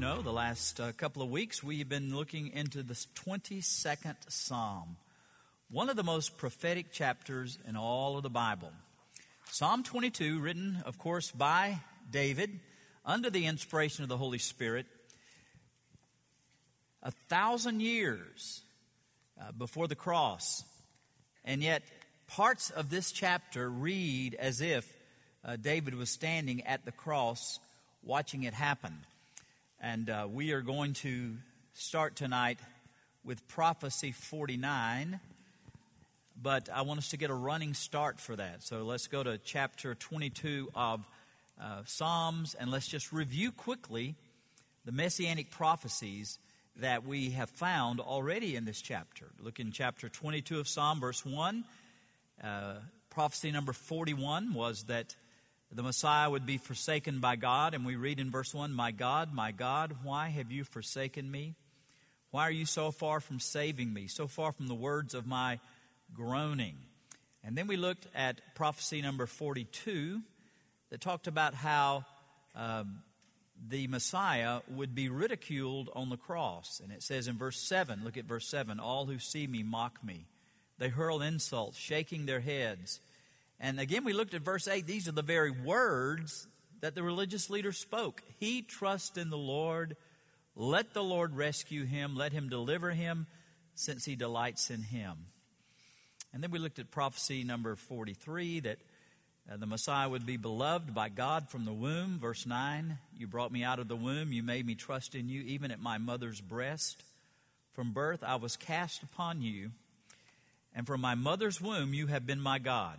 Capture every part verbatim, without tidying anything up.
know, the last uh, couple of weeks we've been looking into the twenty-second Psalm, one of the most prophetic chapters in all of the Bible. Psalm twenty-two, written, of course, by David, under the inspiration of the Holy Spirit, a thousand years uh, before the cross. And yet, parts of this chapter read as if uh, David was standing at the cross watching it happen. And uh, we are going to start tonight with Prophecy forty-nine, but I want us to get a running start for that. So let's go to chapter twenty-two of uh, Psalms, and let's just review quickly the messianic prophecies that we have found already in this chapter. Look in chapter twenty-two of Psalm, verse one. Uh, prophecy number forty-one was that the Messiah would be forsaken by God, and we read in verse one, "My God, my God, why have you forsaken me? Why are you so far from saving me, so far from the words of my groaning?" And then we looked at prophecy number forty-two that talked about how um, the Messiah would be ridiculed on the cross. And it says in verse seven, look at verse seven, "All who see me mock me. They hurl insults, shaking their heads." And again, we looked at verse eight. These are the very words that the religious leaders spoke. "He trusts in the Lord. Let the Lord rescue him. Let him deliver him, since he delights in him." And then we looked at prophecy number forty-three, that uh, the Messiah would be beloved by God from the womb. Verse nine, "You brought me out of the womb. You made me trust in you, even at my mother's breast. From birth I was cast upon you, and from my mother's womb you have been my God."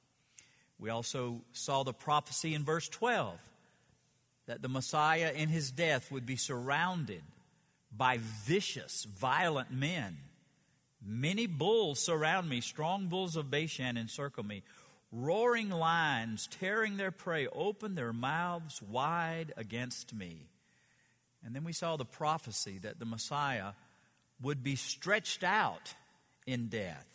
We also saw the prophecy in verse twelve that the Messiah in his death would be surrounded by vicious, violent men. "Many bulls surround me, strong bulls of Bashan encircle me. Roaring lions, tearing their prey, open their mouths wide against me." And then we saw the prophecy that the Messiah would be stretched out in death,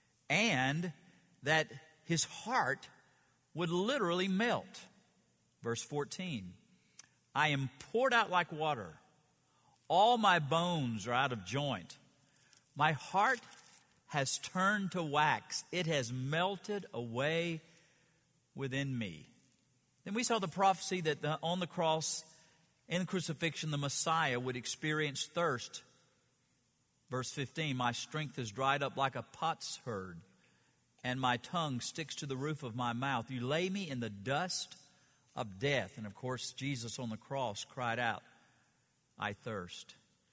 and that his heart would literally melt. Verse fourteen, "I am poured out like water. All my bones are out of joint. My heart has turned to wax. It has melted away within me." Then we saw the prophecy that the, on the cross, in the crucifixion, the Messiah would experience thirst. Verse fifteen, "My strength is dried up like a potsherd, and my tongue sticks to the roof of my mouth. You lay me in the dust of death." And of course, Jesus on the cross cried out, "I thirst."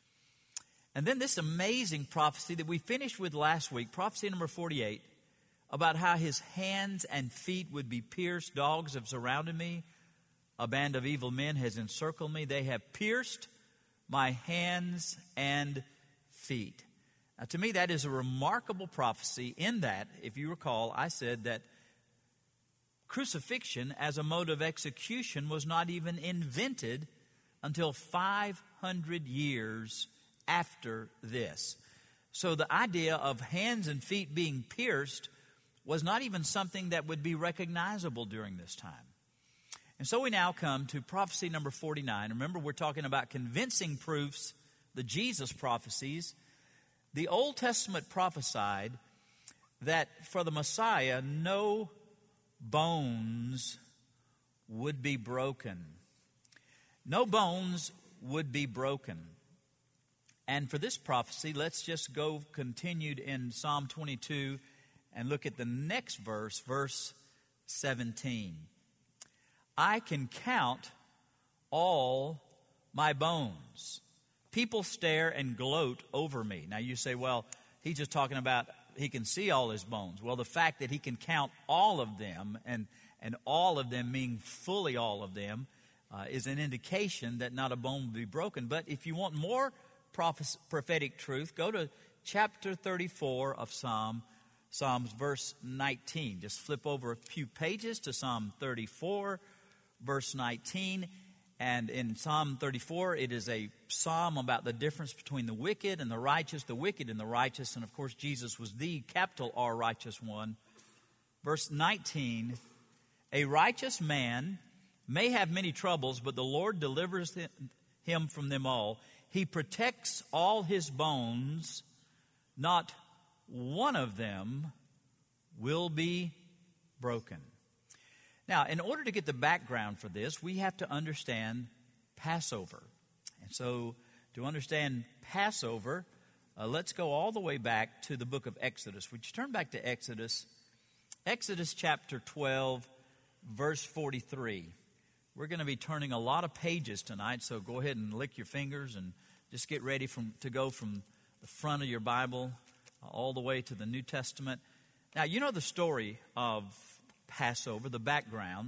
And then this amazing prophecy that we finished with last week, prophecy number forty-eight, about how his hands and feet would be pierced. "Dogs have surrounded me. A band of evil men has encircled me. They have pierced my hands and feet." Now, to me, that is a remarkable prophecy in that, if you recall, I said that crucifixion as a mode of execution was not even invented until five hundred years after this. So the idea of hands and feet being pierced was not even something that would be recognizable during this time. And so we now come to prophecy number forty-nine. Remember, we're talking about convincing proofs, the Jesus prophecies. The Old Testament prophesied that for the Messiah, no bones would be broken. No bones would be broken. And for this prophecy, let's just go continued in Psalm twenty-two and look at the next verse, verse seventeen. "I can count all my bones. People stare and gloat over me." Now you say, well, he's just talking about he can see all his bones. Well, the fact that he can count all of them, and, and all of them meaning fully all of them, uh, is an indication that not a bone will be broken. But if you want more prophes- prophetic truth, go to chapter thirty-four of Psalm, Psalms, verse nineteen. Just flip over a few pages to Psalm thirty-four, verse nineteen. And in Psalm thirty-four, it is a psalm about the difference between the wicked and the righteous, the wicked and the righteous. And of course, Jesus was the capital R righteous one. Verse nineteen, "A righteous man may have many troubles, but the Lord delivers him from them all. He protects all his bones. Not one of them will be broken. Now, in order to get the background for this, we have to understand Passover. And so, to understand Passover, uh, let's go all the way back to the book of Exodus. Would you turn back to Exodus? Exodus chapter twelve, verse forty-three. We're going to be turning a lot of pages tonight, so go ahead and lick your fingers and just get ready from, to go from the front of your Bible uh, all the way to the New Testament. Now, you know the story of Passover, the background,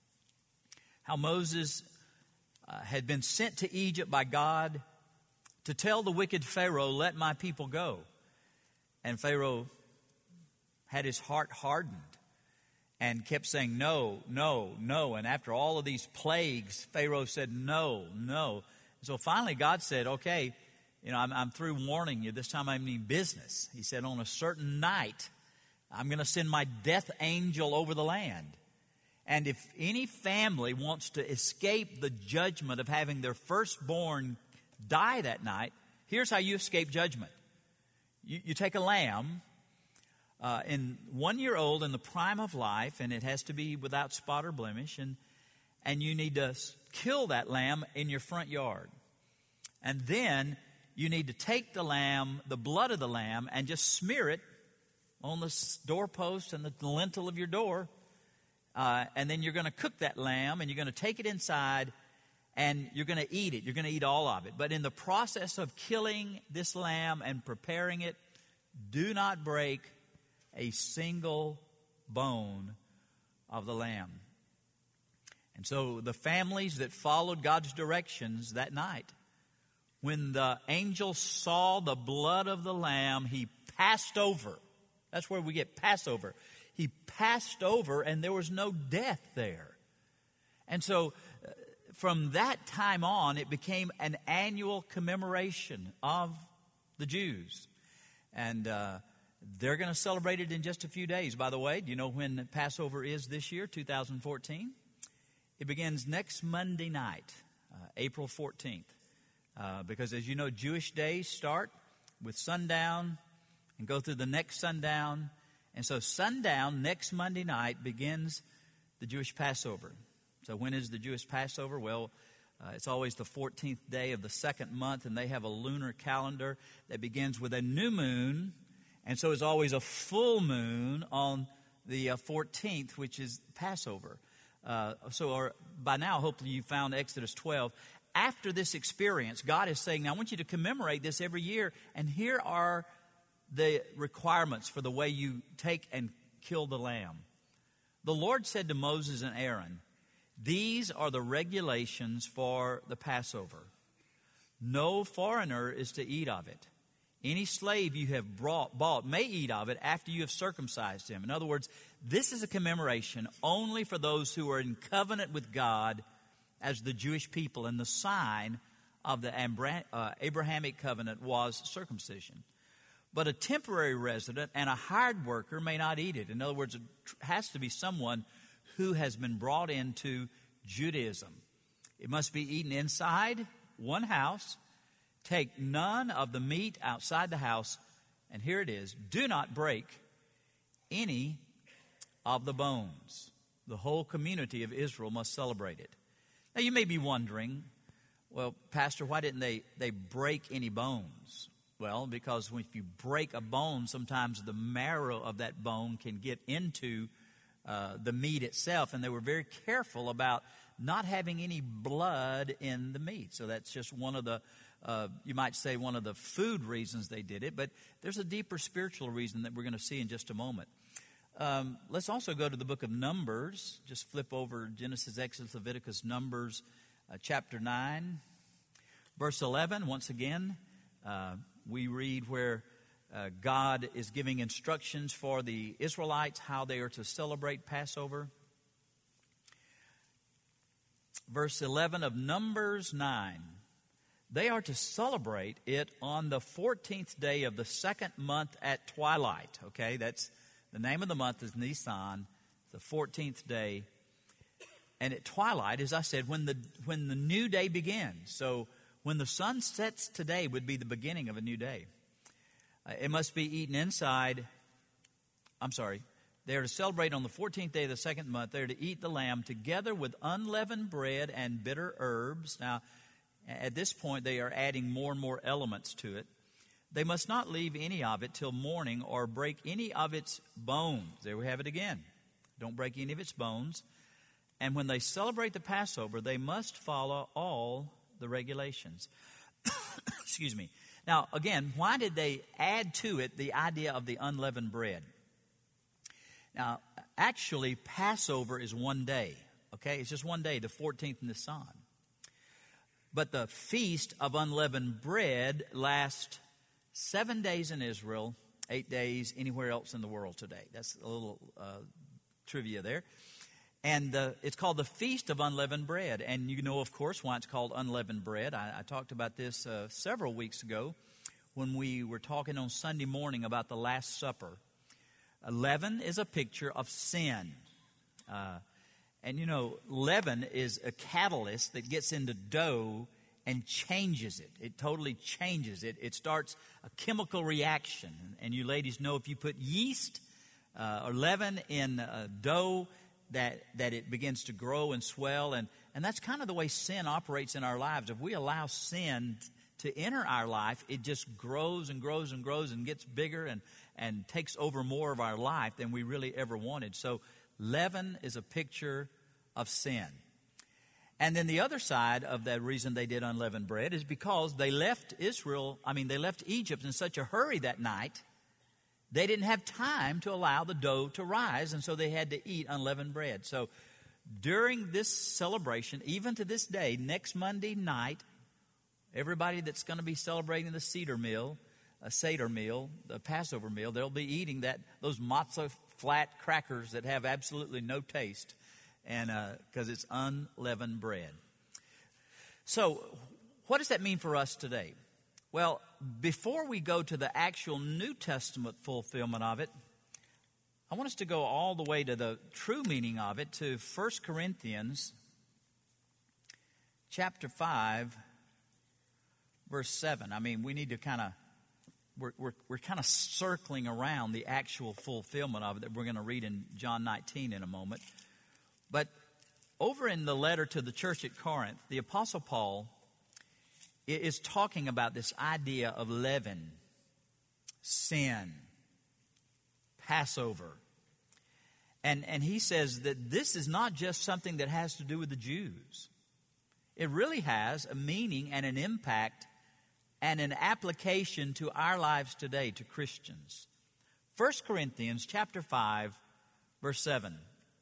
how Moses uh, had been sent to Egypt by God to tell the wicked Pharaoh, let my people go. And Pharaoh had his heart hardened and kept saying, no, no, no. And after all of these plagues, Pharaoh said, no, no. And so finally God said, okay, you know, I'm, I'm through warning you. This time I mean business. He said, on a certain night, I'm going to send my death angel over the land. And if any family wants to escape the judgment of having their firstborn die that night, here's how you escape judgment. You, you take a lamb, uh, in one year old in the prime of life, and it has to be without spot or blemish, and, and you need to kill that lamb in your front yard. And then you need to take the lamb, the blood of the lamb, and just smear it on the doorpost and the lintel of your door. Uh, and then you're going to cook that lamb, and you're going to take it inside, and you're going to eat it. You're going to eat all of it. But in the process of killing this lamb and preparing it, do not break a single bone of the lamb. And so the families that followed God's directions that night, when the angel saw the blood of the lamb, he passed over. That's where we get Passover. He passed over, and there was no death there. And so uh, from that time on, it became an annual commemoration of the Jews. And uh, they're going to celebrate it in just a few days. By the way, do you know when Passover is this year, two thousand fourteen? It begins next Monday night, uh, April fourteenth. Uh, because as you know, Jewish days start with sundown and go through the next sundown. And so sundown next Monday night begins the Jewish Passover. So when is the Jewish Passover? Well, uh, it's always the fourteenth day of the second month, and they have a lunar calendar that begins with a new moon. And so it's always a full moon on the uh, fourteenth, which is Passover. Uh, so our, by now, hopefully you found Exodus twelve. After this experience, God is saying, now I want you to commemorate this every year, and here are the requirements for the way you take and kill the lamb. The Lord said to Moses and Aaron, these are the regulations for the Passover. No foreigner is to eat of it. Any slave you have brought, bought may eat of it after you have circumcised him. In other words, this is a commemoration only for those who are in covenant with God as the Jewish people, and the sign of the Abrahamic covenant was circumcision. But a temporary resident and a hired worker may not eat it. In other words, it has to be someone who has been brought into Judaism. It must be eaten inside one house. Take none of the meat outside the house. And here it is. Do not break any of the bones. The whole community of Israel must celebrate it. Now you may be wondering, well, Pastor, why didn't they, they break any bones? Well, because if you break a bone, sometimes the marrow of that bone can get into uh, the meat itself. And they were very careful about not having any blood in the meat. So that's just one of the, uh, you might say, one of the food reasons they did it. But there's a deeper spiritual reason that we're going to see in just a moment. Um, let's also go to the book of Numbers. Just flip over Genesis, Exodus, Leviticus, Numbers, uh, chapter nine. Verse eleven, once again, uh, we read where uh, God is giving instructions for the Israelites how they are to celebrate Passover. Verse eleven of Numbers nine. They are to celebrate it on the fourteenth day of the second month at twilight. Okay, that's the name of the month is Nisan, the fourteenth day. And at twilight, as I said, when the when the new day begins. So when the sun sets today would be the beginning of a new day. Uh, it must be eaten inside, I'm sorry, they are to celebrate on the fourteenth day of the second month. They are to eat the lamb together with unleavened bread and bitter herbs. Now, at this point, they are adding more and more elements to it. They must not leave any of it till morning or break any of its bones. There we have it again. Don't break any of its bones. And when they celebrate the Passover, they must follow all the regulations. Excuse me. Now, again, why did they add to it the idea of the unleavened bread? Now, actually, Passover is one day, okay? It's just one day, the fourteenth in Nisan. But the Feast of Unleavened Bread lasts seven days in Israel, eight days anywhere else in the world today. That's a little uh, trivia there. And uh, it's called the Feast of Unleavened Bread. And you know, of course, why it's called unleavened bread. I, I talked about this uh, several weeks ago when we were talking on Sunday morning about the Last Supper. Leaven is a picture of sin. Uh, and, you know, leaven is a catalyst that gets into dough and changes it. It totally changes it. It starts a chemical reaction. And you ladies know if you put yeast uh, or leaven in uh, dough, that, that it begins to grow and swell. And, and that's kind of the way sin operates in our lives. If we allow sin to enter our life, it just grows and grows and grows and gets bigger and, and takes over more of our life than we really ever wanted. So leaven is a picture of sin. And then the other side of the reason they did unleavened bread is because they left Israel, I mean, they left Egypt in such a hurry that night, they didn't have time to allow the dough to rise, and so they had to eat unleavened bread. So during this celebration, even to this day, next Monday night, everybody that's going to be celebrating the Seder meal, a Seder meal, the Passover meal, they'll be eating that those matzah flat crackers that have absolutely no taste, and because uh, it's unleavened bread. So what does that mean for us today? Well, before we go to the actual New Testament fulfillment of it, I want us to go all the way to the true meaning of it, to First Corinthians chapter five, verse seven. I mean, we need to kind of, we're, we're, we're kind of circling around the actual fulfillment of it that we're going to read in John nineteen in a moment. But over in the letter to the church at Corinth, the Apostle Paul is talking about this idea of leaven, sin, Passover. And, and he says that this is not just something that has to do with the Jews. It really has a meaning and an impact and an application to our lives today, to Christians. First Corinthians chapter five, verse seven.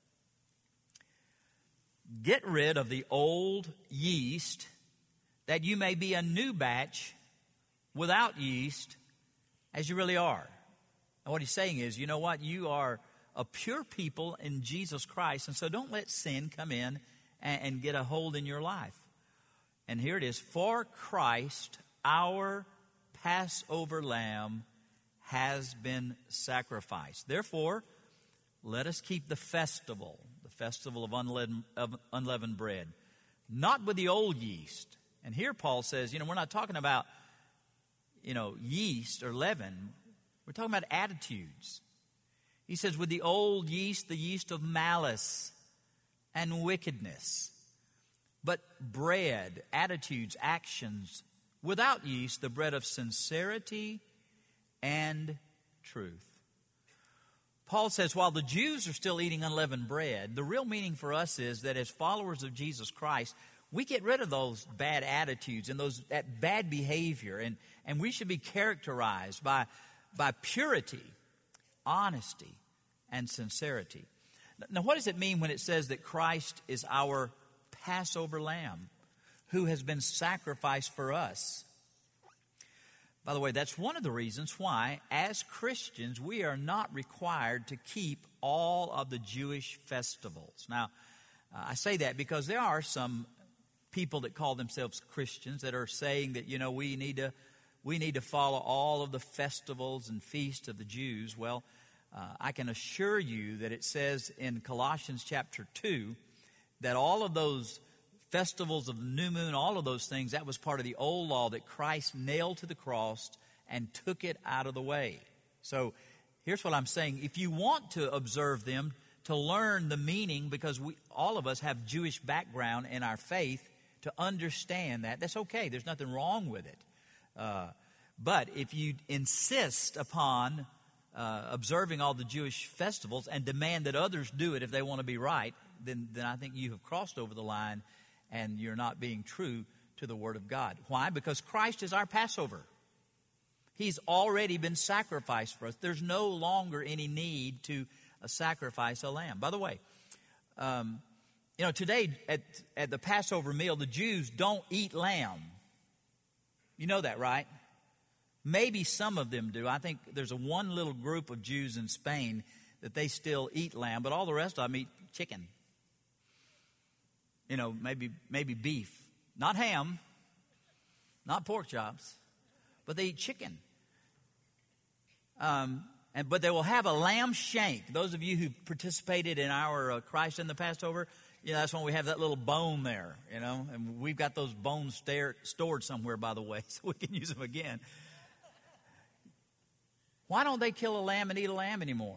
Get rid of the old yeast, that you may be a new batch without yeast, as you really are. And what he's saying is, you know what? You are a pure people in Jesus Christ, and so don't let sin come in and, and get a hold in your life. And here it is. For Christ, our Passover lamb, has been sacrificed. Therefore, let us keep the festival, the festival of unleavened, of unleavened bread, not with the old yeast. And here Paul says, you know, we're not talking about, you know, yeast or leaven. We're talking about attitudes. He says, with the old yeast, the yeast of malice and wickedness. But bread, attitudes, actions, without yeast, the bread of sincerity and truth. Paul says, while the Jews are still eating unleavened bread, the real meaning for us is that as followers of Jesus Christ, we get rid of those bad attitudes and those that bad behavior, and, and we should be characterized by, by purity, honesty, and sincerity. Now, what does it mean when it says that Christ is our Passover lamb who has been sacrificed for us? By the way, that's one of the reasons why, as Christians, we are not required to keep all of the Jewish festivals. Now, uh, I say that because there are some people that call themselves Christians that are saying that, you know, we need to we need to follow all of the festivals and feasts of the Jews. Well, uh, I can assure you that it says in Colossians chapter two that all of those festivals of the new moon, all of those things, that was part of the old law that Christ nailed to the cross and took it out of the way. So here's what I'm saying. If you want to observe them, to learn the meaning, because we all of us have Jewish background in our faith, to understand that, that's okay. There's nothing wrong with it. Uh, but if you insist upon uh, observing all the Jewish festivals and demand that others do it if they want to be right, then, then I think you have crossed over the line and you're not being true to the Word of God. Why? Because Christ is our Passover. He's already been sacrificed for us. There's no longer any need to uh, sacrifice a lamb. By the way, um, you know, today at, at the Passover meal, the Jews don't eat lamb. You know that, right? Maybe some of them do. I think there's a one little group of Jews in Spain that they still eat lamb, but all the rest of them eat chicken. You know, maybe maybe beef. Not ham, not pork chops, but they eat chicken. Um, and but they will have a lamb shank. Those of you who participated in our uh, Christ in the Passover, you know, that's when we have that little bone there, you know, and we've got those bones stare, stored somewhere, by the way, so we can use them again. Why don't they kill a lamb and eat a lamb anymore?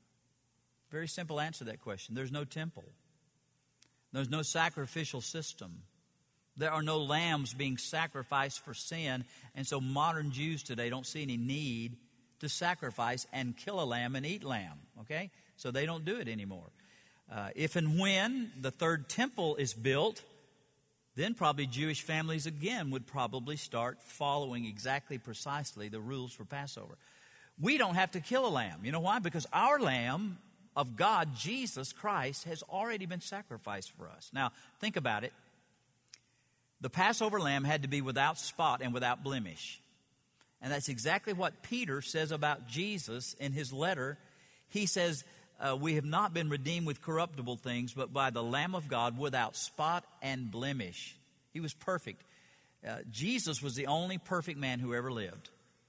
Very simple answer to that question. There's no temple. There's no sacrificial system. There are no lambs being sacrificed for sin, and so modern Jews today don't see any need to sacrifice and kill a lamb and eat lamb, okay? So they don't do it anymore. Uh, if and when the third temple is built, then probably Jewish families again would probably start following exactly precisely the rules for Passover. We don't have to kill a lamb. You know why? Because our lamb of God, Jesus Christ, has already been sacrificed for us. Now, think about it. The Passover lamb had to be without spot and without blemish. And that's exactly what Peter says about Jesus in his letter. He says, uh, we have not been redeemed with corruptible things, but by the Lamb of God without spot and blemish. He was perfect. Uh, Jesus was the only perfect man who ever lived.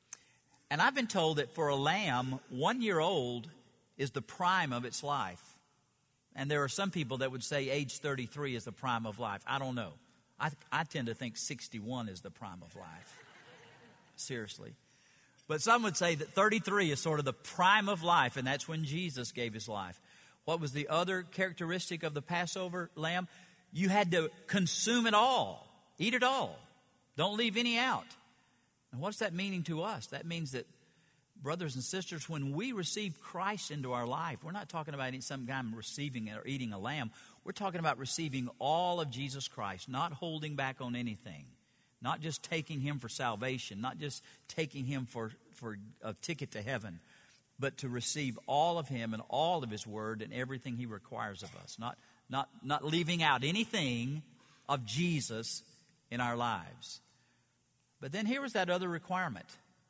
And I've been told that for a lamb, one year old is the prime of its life. And there are some people that would say age thirty-three is the prime of life. I don't know. I, I tend to think sixty-one is the prime of life. Seriously. But some would say that thirty-three is sort of the prime of life, and that's when Jesus gave his life. What was the other characteristic of the Passover lamb? You had to consume it all. Eat it all. Don't leave any out. And what's that meaning to us? That means that, brothers and sisters, when we receive Christ into our life, we're not talking about some guy receiving or eating a lamb. We're talking about receiving all of Jesus Christ, not holding back on anything, not just taking him for salvation, not just taking him for, for a ticket to heaven, but to receive all of him and all of his word and everything he requires of us, not, not, not leaving out anything of Jesus in our lives. But then here was that other requirement.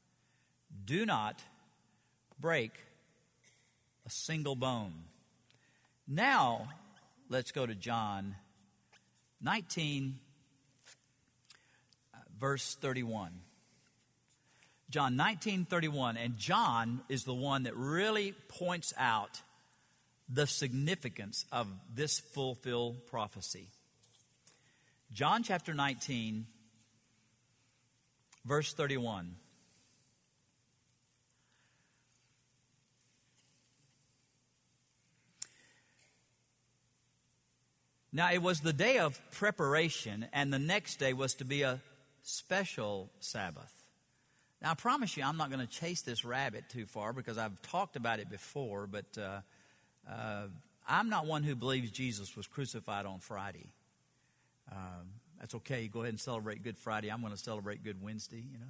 Do not break a single bone. Now, let's go to John nineteen, verse thirty-one. John nineteen, thirty-one. And John is the one that really points out the significance of this fulfilled prophecy. John chapter nineteen, verse thirty-one. Now, it was the day of preparation, and the next day was to be a special Sabbath. Now, I promise you, I'm not going to chase this rabbit too far because I've talked about it before, but uh, uh, I'm not one who believes Jesus was crucified on Friday. Um, that's okay. Go ahead and celebrate Good Friday. I'm going to celebrate Good Wednesday, you know.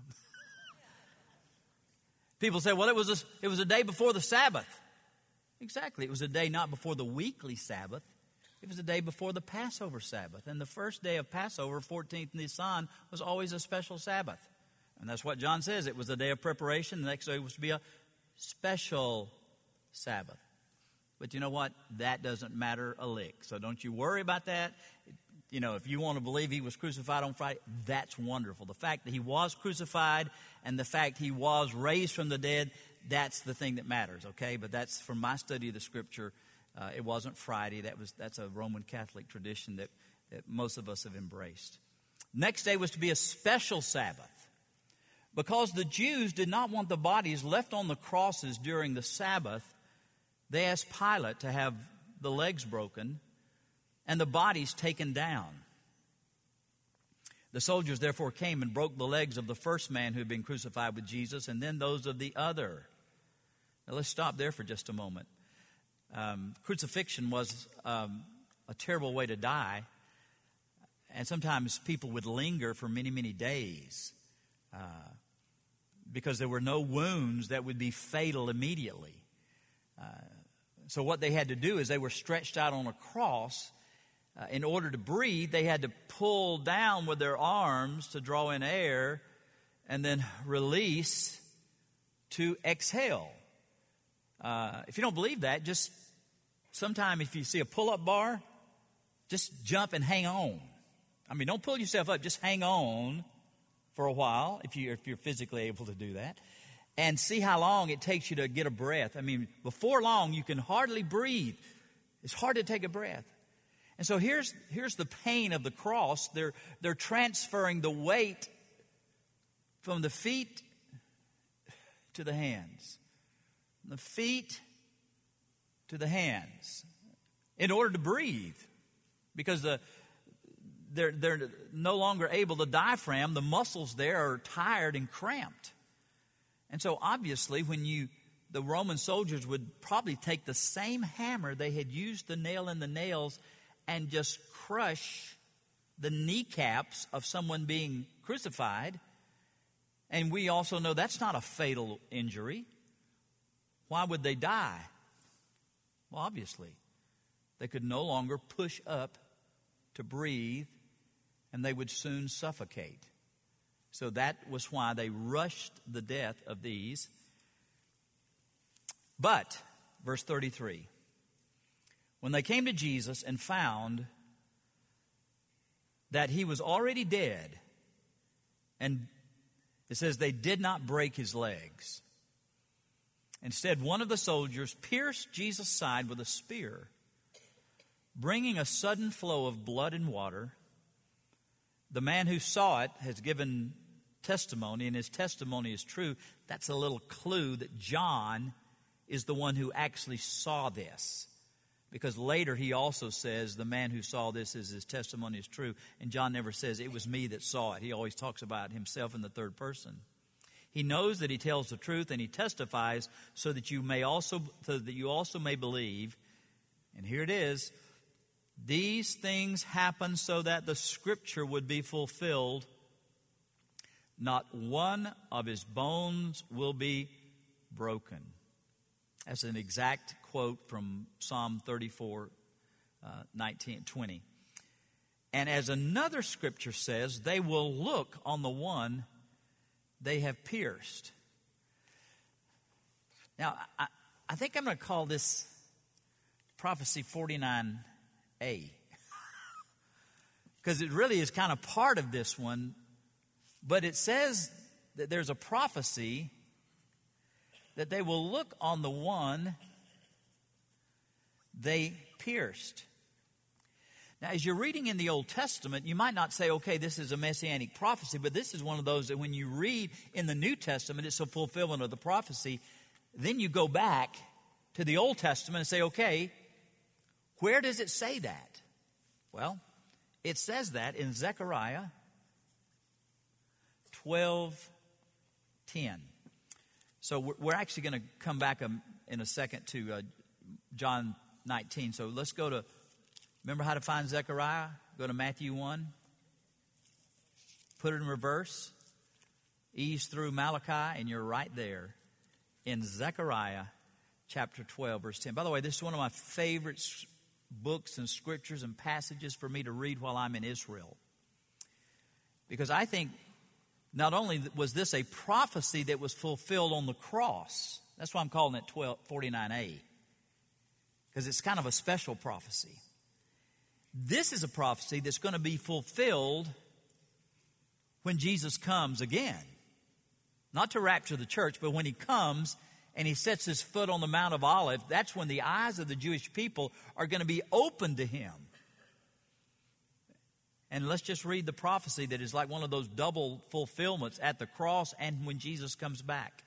People say, well, it was, a, it was a day before the Sabbath. Exactly. It was a day not before the weekly Sabbath. It was the day before the Passover Sabbath. And the first day of Passover, fourteenth Nisan, was always a special Sabbath. And that's what John says. It was a day of preparation. The next day was to be a special Sabbath. But you know what? That doesn't matter a lick. So don't you worry about that. You know, if you want to believe he was crucified on Friday, that's wonderful. The fact that he was crucified and the fact he was raised from the dead, that's the thing that matters, okay? But that's from my study of the Scripture. Uh, it wasn't Friday. That was that's a Roman Catholic tradition that, that most of us have embraced. Next day was to be a special Sabbath because the Jews did not want the bodies left on the crosses during the Sabbath. They asked Pilate to have the legs broken and the bodies taken down. The soldiers therefore came and broke the legs of the first man who had been crucified with Jesus, and then those of the other. Now let's stop there for just a moment. Um, crucifixion was um, a terrible way to die, and sometimes people would linger for many, many days uh, because there were no wounds that would be fatal immediately. Uh, so what they had to do is they were stretched out on a cross. Uh, in order to breathe, they had to pull down with their arms to draw in air and then release to exhale. Uh, if you don't believe that, just sometime if you see a pull-up bar, just jump and hang on. I mean, don't pull yourself up. Just hang on for a while if, you, if you're physically able to do that. And see how long it takes you to get a breath. I mean, before long, you can hardly breathe. It's hard to take a breath. And so here's, here's the pain of the cross. They're, they're transferring the weight from the feet to the hands. From the feet to the hands in order to breathe. Because the, they're, they're no longer able to diaphragm. The muscles there are tired and cramped. And so obviously when you, the Roman soldiers would probably take the same hammer they had used to nail in the nails and just crush the kneecaps of someone being crucified. And we also know that's not a fatal injury. Why would they die? Well, obviously, they could no longer push up to breathe, and they would soon suffocate. So that was why they rushed the death of these. But, verse thirty-three, when they came to Jesus and found that he was already dead, and it says they did not break his legs. Instead, one of the soldiers pierced Jesus' side with a spear, bringing a sudden flow of blood and water. The man who saw it has given testimony, and his testimony is true. That's a little clue that John is the one who actually saw this. Because later he also says the man who saw this is his testimony is true. And John never says it was me that saw it. He always talks about himself in the third person. He knows that he tells the truth and he testifies so that you may also so that you also may believe. And here it is. These things happen so that the scripture would be fulfilled. Not one of his bones will be broken. That's an exact quote from Psalm thirty-four, uh, nineteen, twenty. And as another scripture says, they will look on the one they have pierced. Now, I, I think I'm going to call this prophecy forty-nine A. Because it really is kind of part of this one. But it says that there's a prophecy that they will look on the one they pierced. Now, as you're reading in the Old Testament, you might not say, okay, this is a messianic prophecy, but this is one of those that when you read in the New Testament, it's a fulfillment of the prophecy. Then you go back to the Old Testament and say, okay, where does it say that? Well, it says that in Zechariah twelve ten. So we're actually going to come back in a second to uh, John nineteen. So let's go to, remember how to find Zechariah? Go to Matthew one. Put it in reverse. Ease through Malachi, and you're right there in Zechariah chapter twelve, verse ten. By the way, this is one of my favorite books and scriptures and passages for me to read while I'm in Israel. Because I think not only was this a prophecy that was fulfilled on the cross, that's why I'm calling it twelve forty-nine A, because it's kind of a special prophecy. This is a prophecy that's going to be fulfilled when Jesus comes again. Not to rapture the church, but when he comes and he sets his foot on the Mount of Olives, that's when the eyes of the Jewish people are going to be open to him. And let's just read the prophecy that is like one of those double fulfillments at the cross and when Jesus comes back.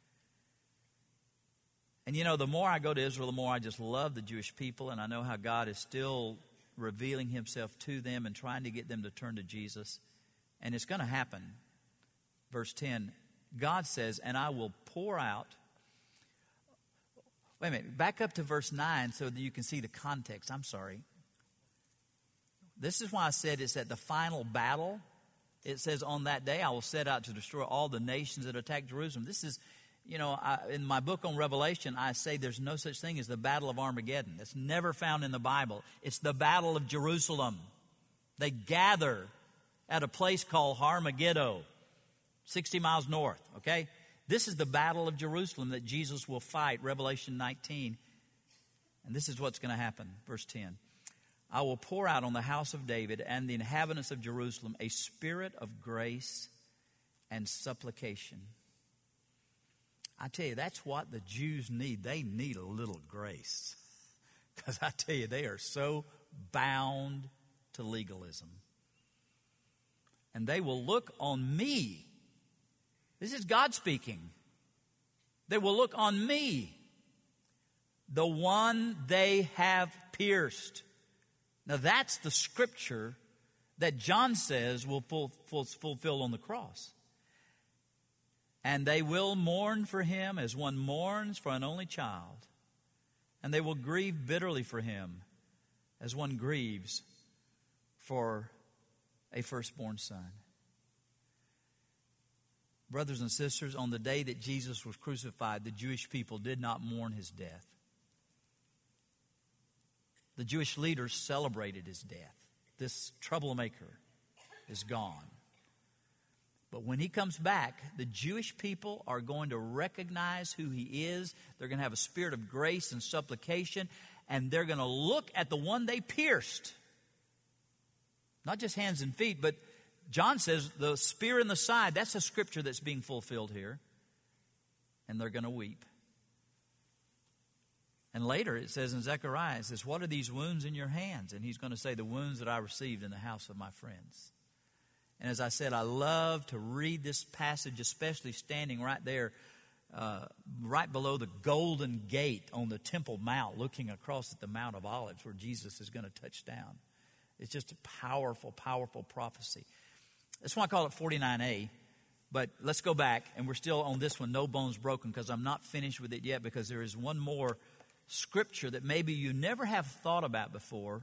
And you know, the more I go to Israel, the more I just love the Jewish people, and I know how God is still revealing himself to them and trying to get them to turn to Jesus. And it's going to happen. Verse ten, God says, and I will pour out. Wait a minute, back up to verse nine so that you can see the context. I'm sorry. This is why I said it's at the final battle. It says, on that day I will set out to destroy all the nations that attack Jerusalem. This is, you know, I, in my book on Revelation, I say there's no such thing as the Battle of Armageddon. It's never found in the Bible. It's the Battle of Jerusalem. They gather at a place called Armageddon, sixty miles north, okay? This is the Battle of Jerusalem that Jesus will fight, Revelation nineteen. And this is what's going to happen, verse ten. I will pour out on the house of David and the inhabitants of Jerusalem a spirit of grace and supplication. I tell you, that's what the Jews need. They need a little grace. Because I tell you, they are so bound to legalism. And they will look on me. This is God speaking. They will look on me, the one they have pierced. Now that's the scripture that John says will full, full, fulfill on the cross. And they will mourn for him as one mourns for an only child. And they will grieve bitterly for him as one grieves for a firstborn son. Brothers and sisters, on the day that Jesus was crucified, the Jewish people did not mourn his death. The Jewish leaders celebrated his death. This troublemaker is gone. But when he comes back, the Jewish people are going to recognize who he is. They're going to have a spirit of grace and supplication, and they're going to look at the one they pierced. Not just hands and feet, but John says the spear in the side, that's a scripture that's being fulfilled here. And they're going to weep. And later it says in Zechariah, it says, what are these wounds in your hands? And he's going to say, the wounds that I received in the house of my friends. And as I said, I love to read this passage, especially standing right there, uh, right below the Golden Gate on the Temple Mount, looking across at the Mount of Olives where Jesus is going to touch down. It's just a powerful, powerful prophecy. That's why I call it forty-nine A. But let's go back, and we're still on this one, no bones broken, because I'm not finished with it yet, because there is one more scripture that maybe you never have thought about before.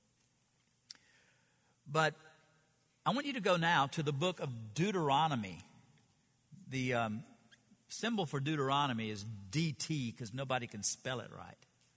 But I want you to go now to the book of Deuteronomy. The um, symbol for Deuteronomy is D T because nobody can spell it right.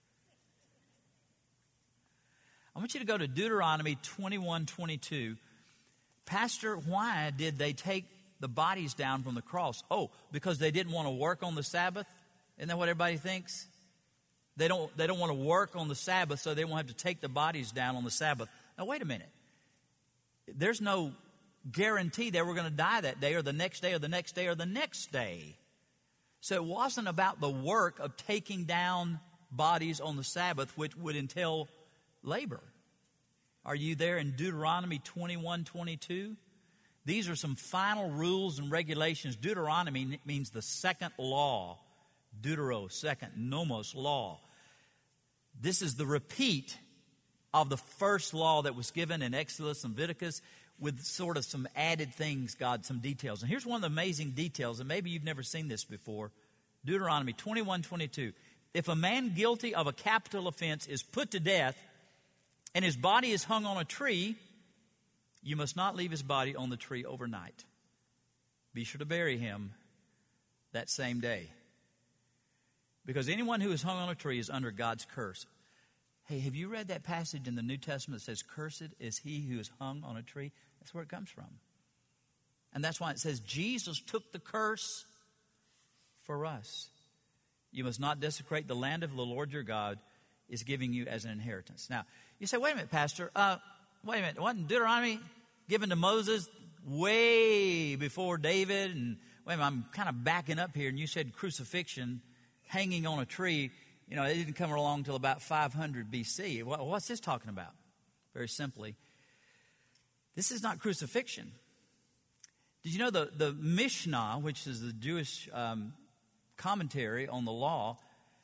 I want you to go to Deuteronomy twenty-one twenty-two. Pastor, why did they take the bodies down from the cross? Oh, because they didn't want to work on the Sabbath? Isn't that what everybody thinks? They don't, they don't want to work on the Sabbath, so they won't have to take the bodies down on the Sabbath. Now, wait a minute. There's no guarantee they were going to die that day or the next day or the next day or the next day. So it wasn't about the work of taking down bodies on the Sabbath, which would entail labor. Are you there in Deuteronomy twenty-one twenty-two? These are some final rules and regulations. Deuteronomy means the second law. Deutero, second, nomos, law. This is the repeat of the first law that was given in Exodus and Leviticus with sort of some added things, God, some details. And here's one of the amazing details, and maybe you've never seen this before. Deuteronomy twenty-one twenty-two. If a man guilty of a capital offense is put to death and his body is hung on a tree, you must not leave his body on the tree overnight. Be sure to bury him that same day. Because anyone who is hung on a tree is under God's curse. Hey, have you read that passage in the New Testament that says, cursed is he who is hung on a tree? That's where it comes from. And that's why it says Jesus took the curse for us. You must not desecrate the land of the Lord your God is giving you as an inheritance. Now, you say, wait a minute, Pastor. Uh, wait a minute. Wasn't Deuteronomy given to Moses way before David? And wait a minute, I'm kind of backing up here. And you said crucifixion, hanging on a tree. You know, it didn't come along until about five hundred B C. What's this talking about? Very simply, This is not crucifixion. Did you know the, the Mishnah, which is the Jewish um, commentary on the law,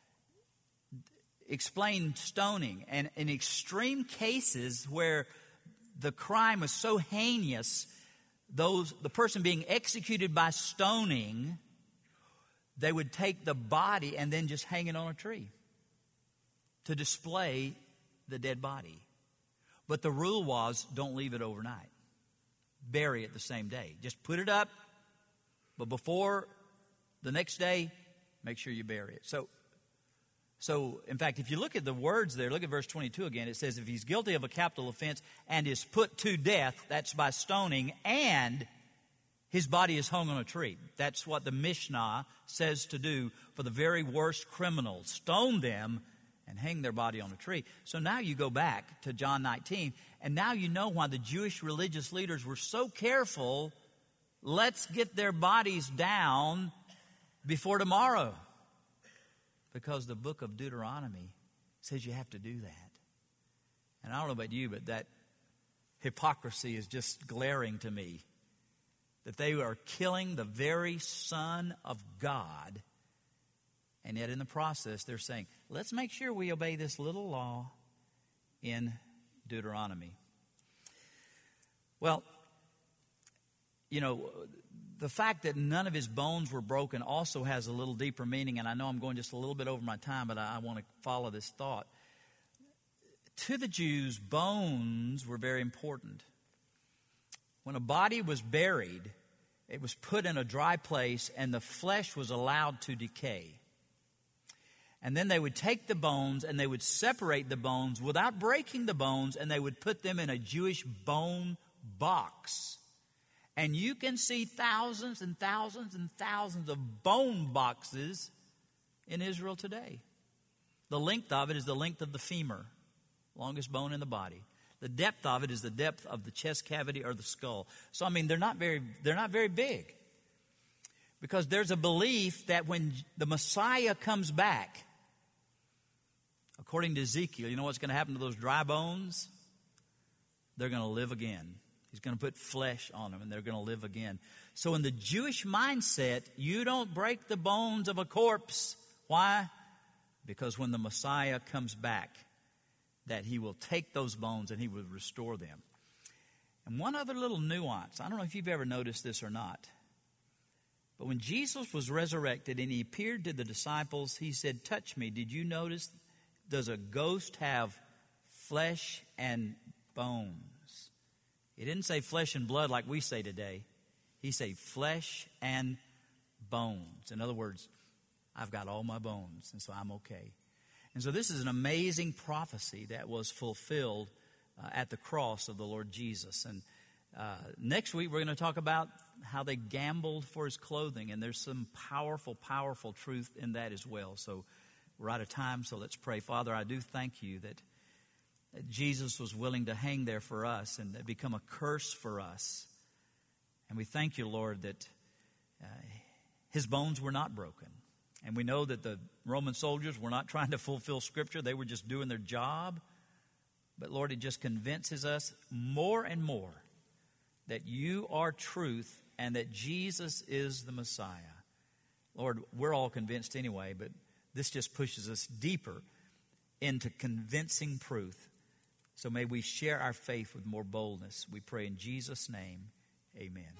explained stoning? And in extreme cases where the crime was so heinous, those the person being executed by stoning, they would take the body and then just hang it on a tree to display the dead body. But the rule was, don't leave it overnight. Bury it the same day. Just put it up, but before the next day, make sure you bury it. So, so in fact, if you look at the words there, look at verse twenty-two again. It says, if he's guilty of a capital offense and is put to death, that's by stoning, and his body is hung on a tree. That's what the Mishnah says to do for the very worst criminals. Stone them and hang their body on a tree. So now you go back to John nineteen, and now you know why the Jewish religious leaders were so careful. Let's get their bodies down before tomorrow. Because the book of Deuteronomy says you have to do that. And I don't know about you, but that hypocrisy is just glaring to me. That they are killing the very Son of God. And yet in the process, they're saying, let's make sure we obey this little law in Deuteronomy. Well, you know, the fact that none of his bones were broken also has a little deeper meaning. And I know I'm going just a little bit over my time, but I, I want to follow this thought. To the Jews, bones were very important. When a body was buried, it was put in a dry place and the flesh was allowed to decay. And then they would take the bones and they would separate the bones without breaking the bones, and they would put them in a Jewish bone box. And you can see thousands and thousands and thousands of bone boxes in Israel today. The length of it is the length of the femur, longest bone in the body. The depth of it is the depth of the chest cavity or the skull. So I mean, they're not very they're not very big. Because there's a belief that when the Messiah comes back, according to Ezekiel, you know what's going to happen to those dry bones? They're going to live again. He's going to put flesh on them and they're going to live again. So in the Jewish mindset, you don't break the bones of a corpse. Why? Because when the Messiah comes back, that he will take those bones and he will restore them. And one other little nuance, I don't know if you've ever noticed this or not, but when Jesus was resurrected and he appeared to the disciples, he said, touch me. Did you notice, does a ghost have flesh and bones? He didn't say flesh and blood like we say today. He said flesh and bones. In other words, I've got all my bones, and so I'm okay. And so this is an amazing prophecy that was fulfilled uh, at the cross of the Lord Jesus. And uh, next week we're going to talk about how they gambled for his clothing. And there's some powerful, powerful truth in that as well. So we're out of time, so let's pray. Father, I do thank you that, that Jesus was willing to hang there for us and that become a curse for us. And we thank you, Lord, that uh, his bones were not broken. And we know that the Roman soldiers were not trying to fulfill Scripture. They were just doing their job. But, Lord, it just convinces us more and more that you are truth and that Jesus is the Messiah. Lord, we're all convinced anyway, but this just pushes us deeper into convincing truth. So may we share our faith with more boldness. We pray in Jesus' name, amen.